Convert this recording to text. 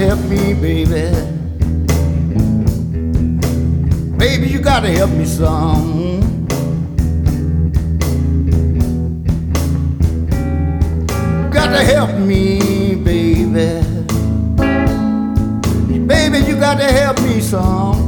help me, baby. Baby, you gotta help me some. You gotta help me, baby. Baby, you gotta help me some.